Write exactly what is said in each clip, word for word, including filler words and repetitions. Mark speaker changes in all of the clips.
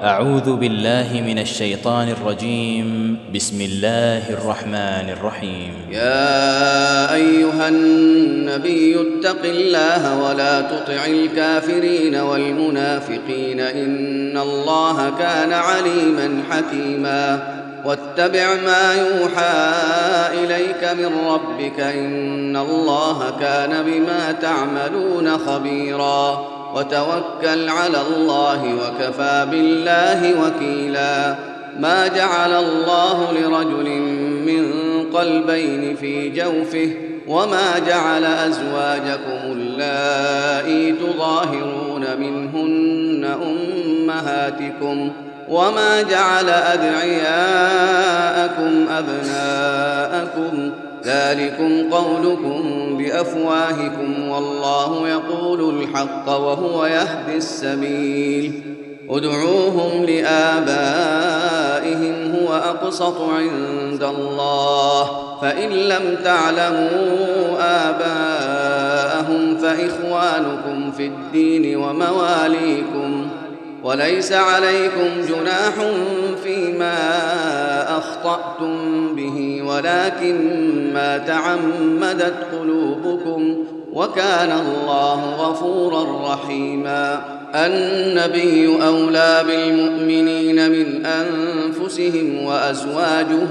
Speaker 1: أعوذ بالله من الشيطان الرجيم. بسم الله الرحمن الرحيم.
Speaker 2: يا أيها النبي اتق الله ولا تطع الكافرين والمنافقين إن الله كان عليما حكيما واتبع ما يوحى إليك من ربك إن الله كان بما تعملون خبيرا وتوكل على الله وكفى بالله وكيلا. ما جعل الله لرجل من قلبين في جوفه وما جعل أزواجكم اللائي تظاهرون منهن أمهاتكم وما جعل أدعياءكم أبناءكم ذلكم قولكم بأفواهكم والله يقول الحق وهو يهدي السبيل. ادعوهم لآبائهم هو أقسط عند الله فإن لم تعلموا آباءهم فإخوانكم في الدين ومواليكم وليس عليكم جناح فيما أخطأتم به ولكن ما تعمدت قلوبكم وكان الله غفورا رحيما. النبي أولى بالمؤمنين من أنفسهم وأزواجه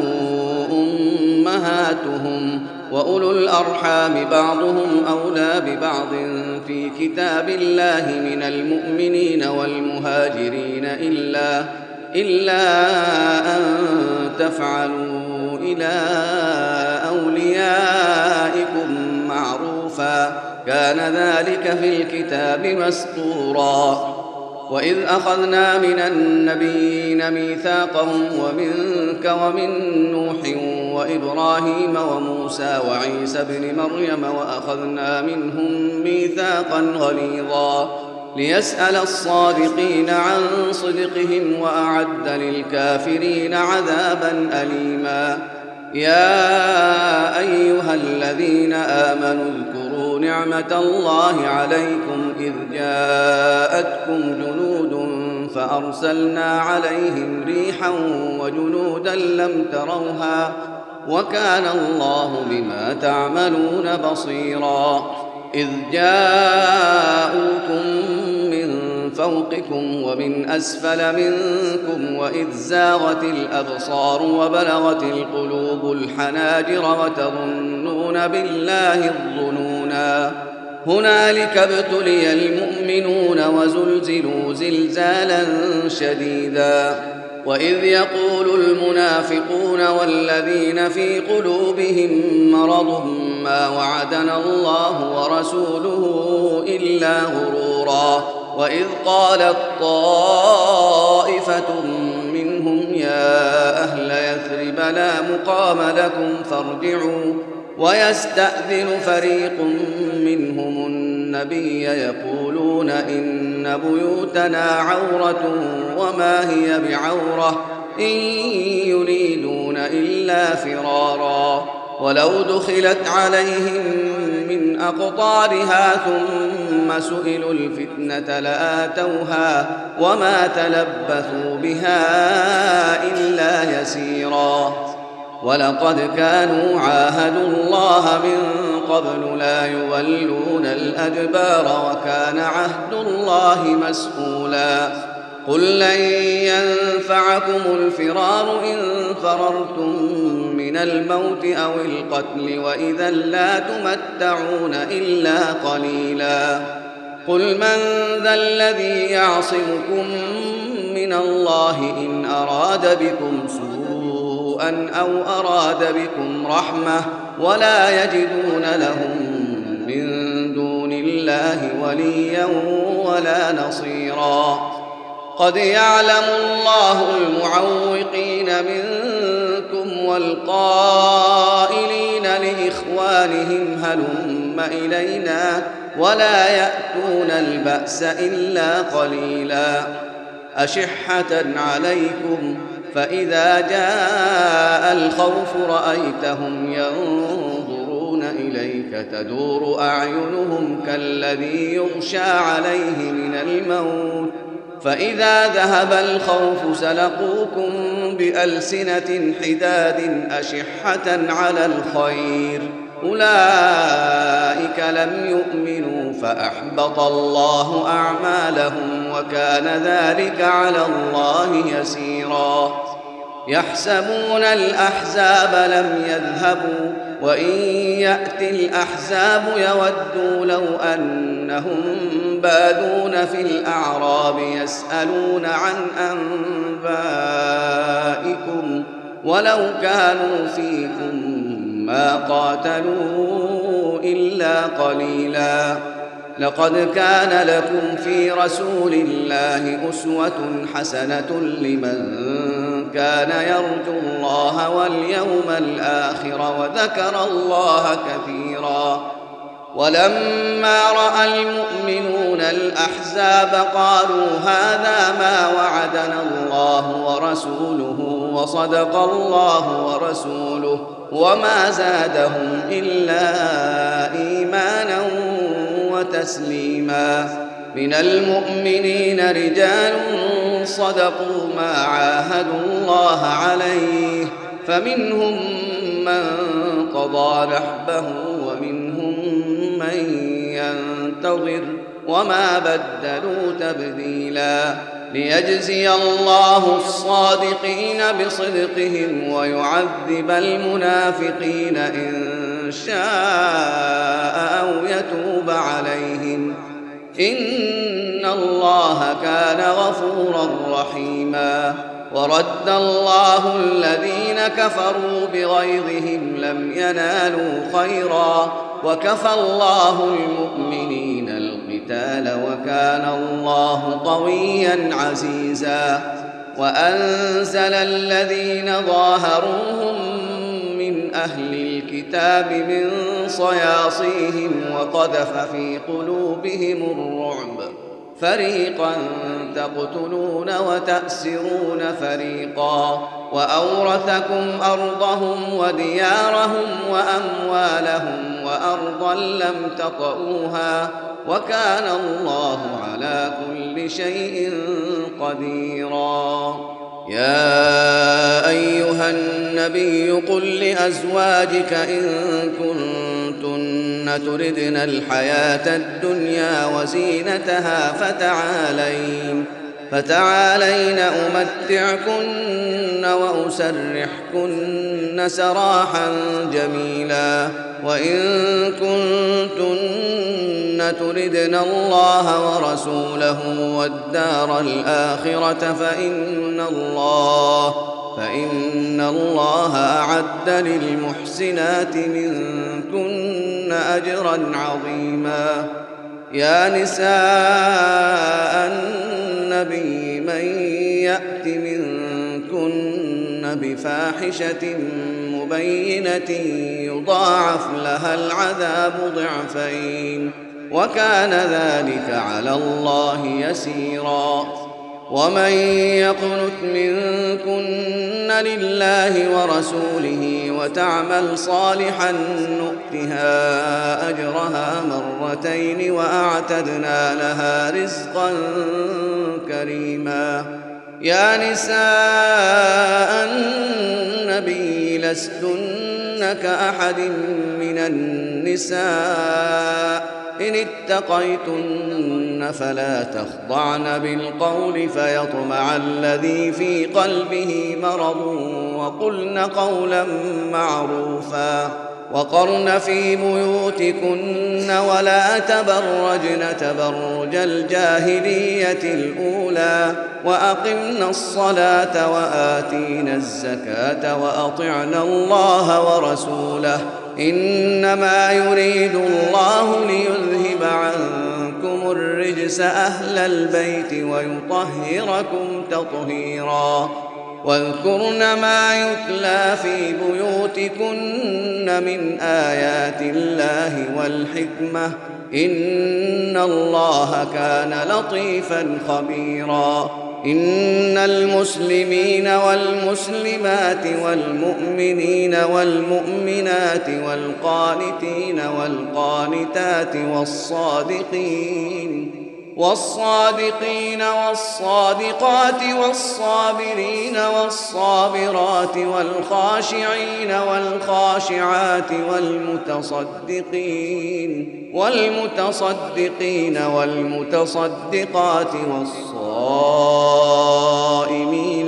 Speaker 2: أمهاتهم وأولو الأرحام بعضهم أولى ببعض في كتاب الله من المؤمنين والمهاجرين إلا إلا أن تفعلوا إلى أوليائكم معروفا كان ذلك في الكتاب مسطورا. وإذ أخذنا من النبيين ميثاقهم ومنك ومن نوح وإبراهيم وموسى وعيسى بن مريم وأخذنا منهم ميثاقا غليظا ليسأل الصادقين عن صدقهم وأعد للكافرين عذابا أليما. يا أيها الذين آمنوا اذكروا نعمة الله عليكم إذ جاءتكم جنود فأرسلنا عليهم ريحا وجنودا لم تروها وكان الله بما تعملون بصيرا. إذ جاءوكم من فوقكم ومن أسفل منكم وإذ زاغت الأبصار وبلغت القلوب الحناجر وتظنون بالله الظنونا هنالك ابتلي المؤمنون وزلزلوا زلزالا شديدا. وإذ يقول المنافقون والذين في قلوبهم مرض ما وعدنا الله ورسوله إلا غرورا. وإذ قالت طائفة منهم يا أهل يثرب لا مقام لكم فارجعوا ويستأذن فريق منهم النبي يقولون إن بيوتنا عورة وما هي بعورة إن يريدون إلا فرارا ولو دخلت عليهم من أقطارها ثم سئلوا الفتنة لآتوها وما تلبثوا بها إلا يسيرا. ولقد كانوا عاهدوا الله من قبل لا يولون الأدبار وكان عهد الله مسؤولا. قل لن ينفعكم الفرار إن فررتم من الموت أو القتل وإذا لا تمتعون إلا قليلا. قل من ذا الذي يعصمكم من الله إن أراد بكم سوءا أو أراد بكم رحمة ولا يجدون لهم من دون الله وليا ولا نصيرا. قد يعلم الله المعوقين منكم والقائلين لإخوانهم هلم إلينا ولا يأتون البأس إلا قليلا. أشحة عليكم فإذا جاء الخوف رأيتهم ينظرون إليك تدور أعينهم كالذي يغشى عليه من الموت فإذا ذهب الخوف سلقوكم بألسنة حداد أشحة على الخير أولئك لم يؤمنوا فأحبط الله أعمالهم وكان ذلك على الله يسيرا يحسبون الأحزاب لم يذهبوا وإن يأتي الأحزاب يودوا لو أنهم بادون في الأعراب يسألون عن أنبائكم ولو كانوا فيكم ما قاتلوا إلا قليلا لقد كان لكم في رسول الله أسوة حسنة لمن كان يرجو الله واليوم الآخر وذكر الله كثيرا ولما رأى المؤمنون الأحزاب قالوا هذا ما وعدنا الله ورسوله وصدق الله ورسوله وما زادهم إلا إيمانا وتسليما من المؤمنين رجال صدقوا ما عاهدوا الله عليه فمنهم من قضى نحبه ومنهم من ينتظر وما بدلوا تبديلا ليجزي الله الصادقين بصدقهم ويعذب المنافقين إن شاء أو يتوب عليهم إن الله كان غفورا رحيما ورد الله الذين كفروا بغيظهم لم ينالوا خيرا وكفى الله المؤمنين القتال وكان الله قويا عزيزا وأنزل الذين ظاهروهم من أهل الكتاب من صياصيهم وقذف في قلوبهم الرعب فريقا تقتلون وتأسرون فريقا وأورثكم أرضهم وديارهم وأموالهم وأرضا لم تطئوها وكان الله على كل شيء قديرا يا أيها النبي قل لأزواجك إن كنتن تردن الحياة الدنيا وزينتها فتعالين فتعالين أمتعكن وأسرحكن سراحا جميلا وإن كنتن تردن الله ورسوله والدار الآخرة فإن الله فإن الله أعد للمحسنات منكن أجرا عظيما يا نساء النبي من يأت منكن بفاحشة مبينة يضاعف لها العذاب ضعفين وكان ذلك على الله يسيرا ومن يقنت منكن لله ورسوله وتعمل صالحا نؤتها أجرها مرتين وأعتدنا لها رزقا كريما يا نساء النبي لستن كأحد من النساء إن اتقيتن فلا تخضعن بالقول فيطمع الذي في قلبه مرض وقلن قولا معروفا وقرن في بيوتكن ولا تبرجن تبرج الجاهلية الأولى وأقمن الصلاة وآتينا الزكاة وأطعنا الله ورسوله إنما يريد الله ليذهب عنكم الرجس أهل البيت ويطهركم تطهيرا واذكرن ما يتلى في بيوتكن من آيات الله والحكمة إن الله كان لطيفا خبيرا إن المسلمين والمسلمات والمؤمنين والمؤمنات والقانتين والقانتات والصادقين والصادقين والصادقات والصابرين والصابرات والخاشعين والخاشعات والمتصدقين والمتصدقين والمتصدقات والصائمين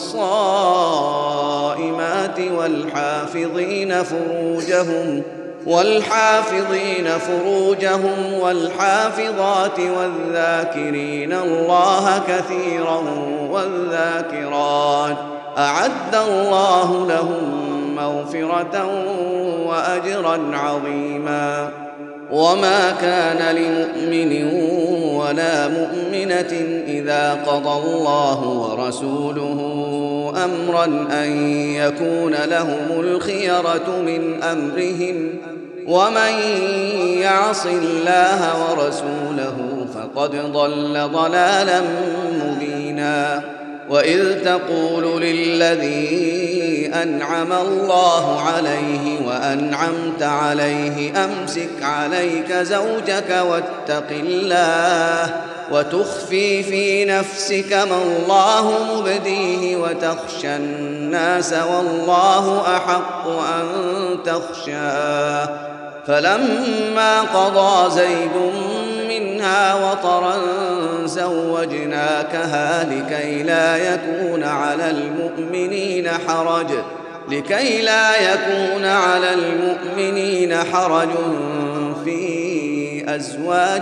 Speaker 2: والصائمات والحافظين فروجهم والحافظين فروجهم والحافظات والذاكرين الله كثيرا والذاكرات أعد الله لهم مغفرة وأجرا عظيما. وما كان لمؤمن ولا مؤمنة إذا قضى الله ورسوله أمرا أن يكون لهم الخيرة من أمرهم ومن يعص الله ورسوله فقد ضل ضلالا مبينا. وإذ تقول للذي أنعم الله عليه وأنعمت عليه أمسك عليك زوجك واتق الله وتخفي في نفسك ما الله مبديه وتخشى الناس والله أحق أن تخشاه. فلما قضى زيد منها وطرا زوجناكها لكي لا يكون على المؤمنين حرج لكي لا يكون على المؤمنين حرج في أزواج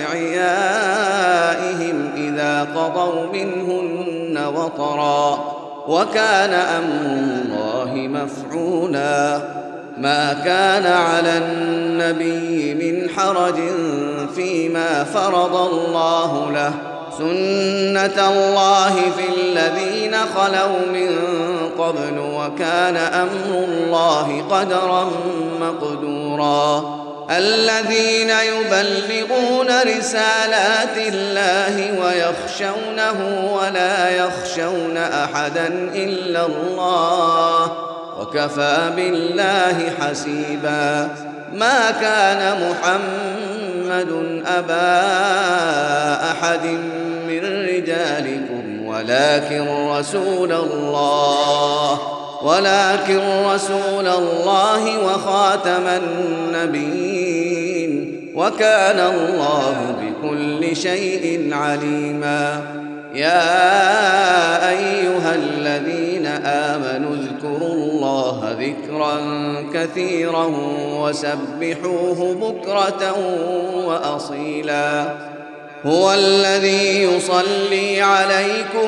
Speaker 2: أدعيائهم إذا قضوا منهن وطرا وكان أمر الله مفعولا. ما كان على النبي من حرج فيما فرض الله له سنة الله في الذين خلوا من قبل وكان أمر الله قدرا مقدورا. الذين يبلغون رسالات الله ويخشونه ولا يخشون أحدا إلا الله وكفى بالله حسيبا. ما كان محمد أبا أحد من رجالكم ولكن رسول الله ولكن رسول الله وخاتم النبيين وكان الله بكل شيء عليما. يا أيها الذين آمنوا اذكروا الله ذكرا كثيرا وسبحوه بكرة وأصيلا. هو الذي يصلي عليكم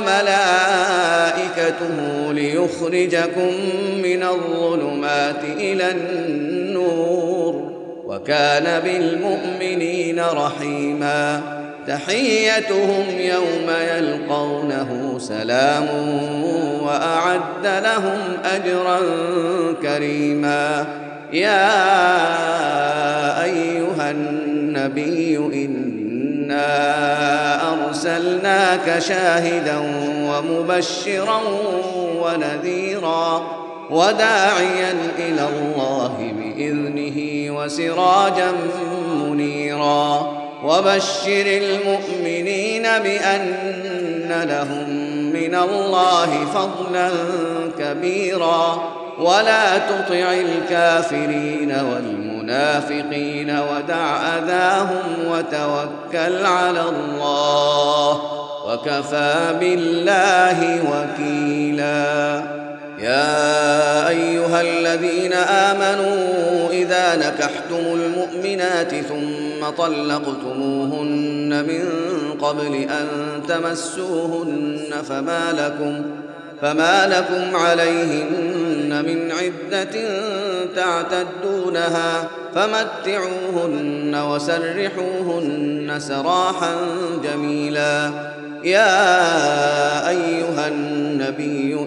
Speaker 2: وملائكته ليخرجكم من الظلمات إلى النور وكان بالمؤمنين رحيما. تحيتهم يوم يلقونه سلام وأعد لهم أجرا كريما. يا أيها النبي إنا أرسلناك شاهدا ومبشرا ونذيرا وداعيا إلى الله بإذنه وسراجا منيرا. وبشر المؤمنين بأن لهم من الله فضلا كبيرا ولا تطع الكافرين والمنافقين ودع أذاهم وتوكل على الله وكفى بالله وكيلا. يا أيها الذين آمنوا إذا نكحتم المؤمنات ثم طلقتموهن من قبل أن تمسوهن فما لكم فما لكم عليهن من عدة تعتدونها فمتعوهن وسرحوهن سراحا جميلا. يا أيها النبي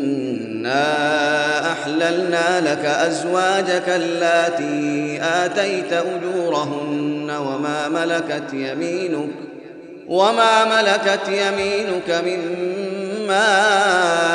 Speaker 2: إنا أحللنا لك أزواجك اللاتي آتيت أجورهن وما ملكت يمينك وما ملكت يمينك مما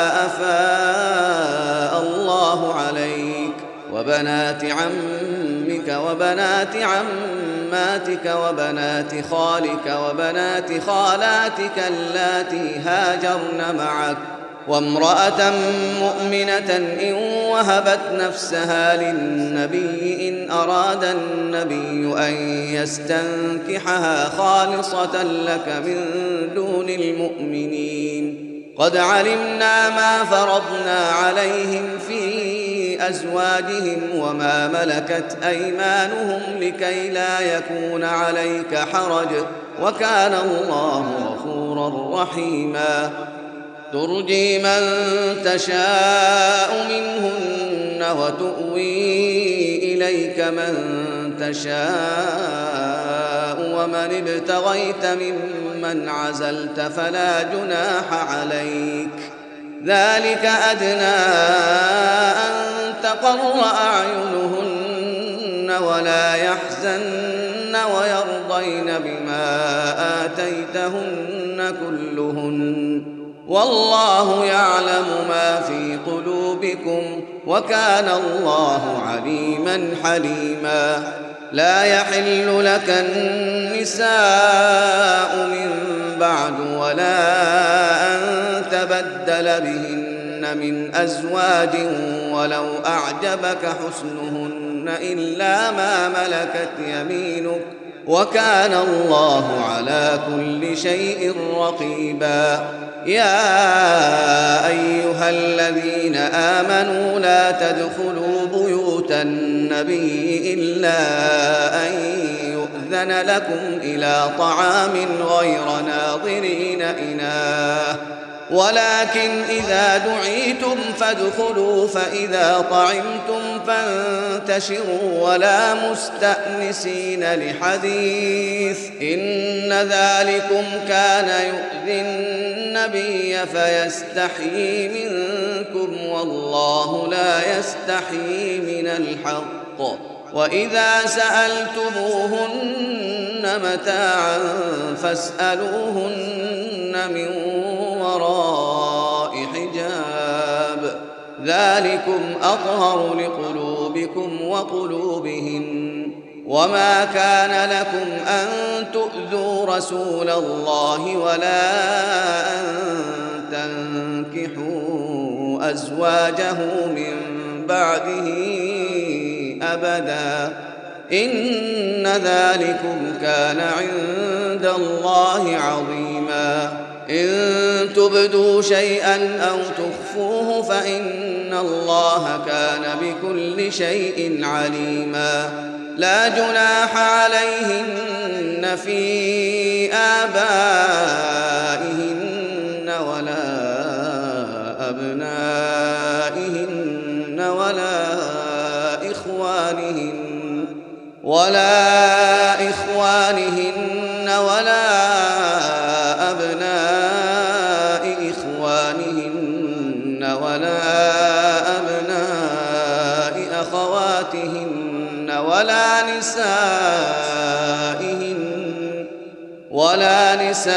Speaker 2: أفاء الله عليك وبنات عمك عمتك وبنات عماتك وبنات خالك وبنات خالاتك اللاتي هاجرن معك وامرأة مؤمنة إن وهبت نفسها للنبي إن أراد النبي أن يستنكحها خالصة لك من دون المؤمنين. قد علمنا ما فرضنا عليهم في أزواجهم وما ملكت أيمانهم لكي لا يكون عليك حرج وكان الله غفورا رحيما. ترجي من تشاء منهن وتؤوي إليك من تشاء ومن ابتغيت ممن عزلت فلا جناح عليك ذلك أدنى أن تقر أعينهن ولا يحزن ويرضين بما آتيتهن كلهن والله يعلم ما في قلوبكم وكان الله عليما حليما. لا يحل لك النساء من بعد ولا أن تبدل بهن من أزواج ولو أعجبك حسنهن إلا ما ملكت يمينك وكان الله على كل شيء رقيبا. يا أيها الذين آمنوا لا تدخلوا بيوت النبي إلا أن يؤذن لكم إلى طعام غير ناظرين إناه ولكن إذا دعيتم فادخلوا فإذا طعمتم فانتشروا ولا مستأنسين لحديث إن ذلكم كان يؤذي النبي فيستحيي منكم والله لا يستحيي من الحق. وإذا سألتموهن متاعا فاسألوهن من وراء حجاب ذلكم أطهر لقلوبكم وقلوبهن. وما كان لكم أن تؤذوا رسول الله ولا أن تنكحوا أزواجه من بعده أبدا إن ذلكم كان عند الله عظيما. إن تبدوا شيئا أو تخفوه فإن الله كان بكل شيء عليما. لا جناح عليهن في آبائهن ولا أبنائهن ولا إخوانهن ولا إخوانهن ولا أبناء إخوانهن ولا أبناء أخواتهن ولا نسائهن ولا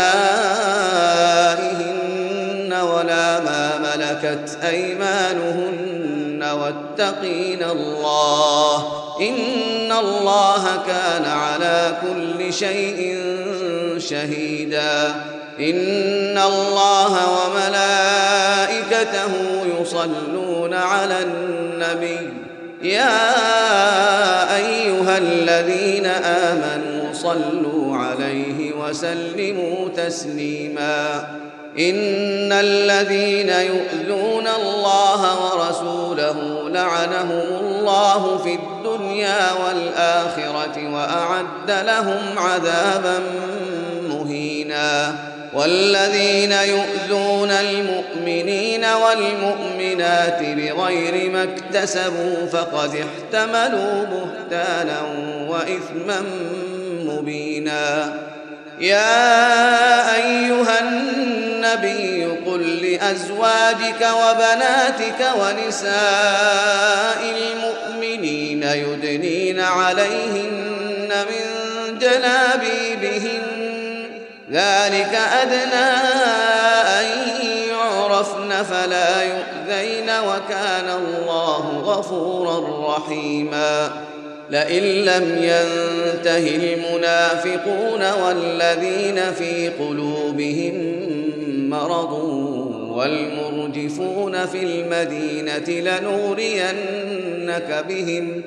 Speaker 2: نسائهن ولا ما ملكت أيمانهن واتقين الله إن الله كان على كل شيء شهيدا. إن الله وملائكته يصلون على النبي يا أيها الذين آمنوا صلوا عليه وسلموا تسليما. إن الذين يؤذون الله ورسوله لعنهم الله في الدنيا والآخرة وأعد لهم عذابا مهينا. والذين يؤذون المؤمنين والمؤمنات بغير ما اكتسبوا فقد احتملوا بهتانا وإثما مبينا. يا أيها النبي قل لأزواجك وبناتك ونساء المؤمنين يدنين عليهن من جلابيبهن ذلك أدنى أن يعرفن فلا يؤذين وكان الله غفورا رحيما. لئن لم ينته المنافقون والذين في قلوبهم مرض والمرجفون في المدينة لنغرينك بهم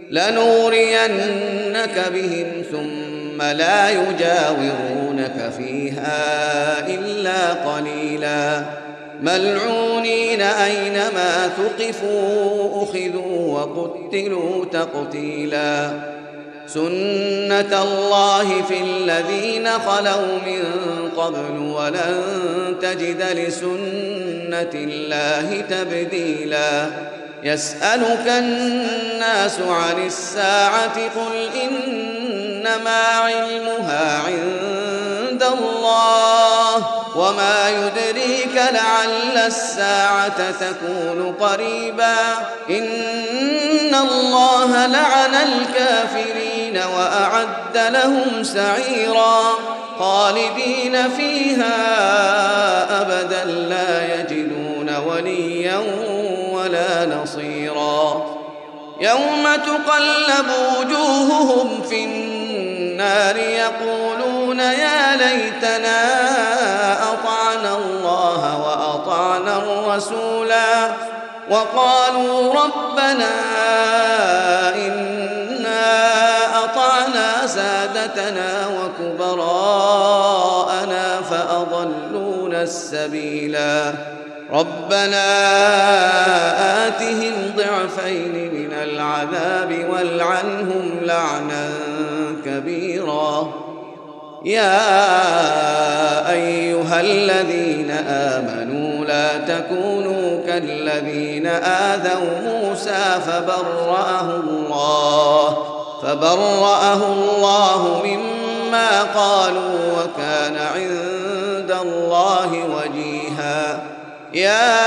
Speaker 2: لنغرينك بهم ثم لا يجاورونك فيها إلا قليلا ملعونين أينما ثقفوا أخذوا وقتلوا تقتيلا سنة الله في الذين خلوا من قبل ولن تجد لسنة الله تبديلا يسألك الناس عن الساعة قل إنما علمها عند الله وما يدريك لعل الساعة تكون قريبا إن الله لعن الكافرين وأعد لهم سعيرا خالدين فيها أبدا لا يجدون وليا ولا نصيرا يوم تقلب وجوههم في النار يقولون يا ليتنا أطعنا الله وأطعنا الرسولا وقالوا ربنا إنا أطعنا سادتنا وكبراءنا فأضلونا السبيلا ربنا آتهم ضعفين من العذاب والعنهم لعنا كبيرا يا أيها الذين آمنوا لا تكونوا كالذين آذوا موسى فبرأه الله فبرأه الله مما قالوا وكان عند الله وجيها يا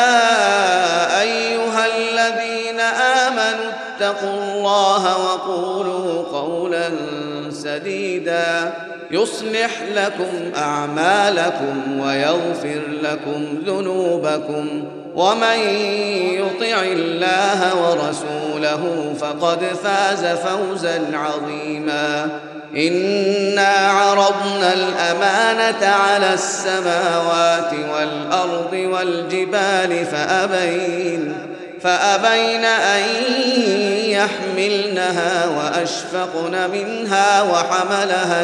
Speaker 2: أيها الذين آمنوا اتقوا الله وقولوا قولا سديدا يصلح لكم أعمالكم ويغفر لكم ذنوبكم ومن يطع الله ورسوله فقد فاز فوزا عظيما إنا عرضنا الأمانة على السماوات والأرض والجبال فأبين فأبين أن يحملنها وأشفقن منها وحملها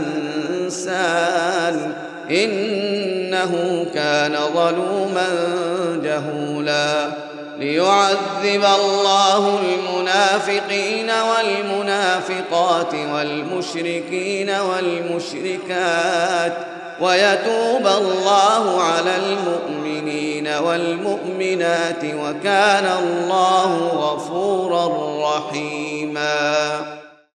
Speaker 2: الإنسان إنه كان ظلوما جهولا ليعذب الله المنافقين والمنافقات والمشركين والمشركات ويتوب الله على المؤمنين والمؤمنات وكان الله غفورا رحيما.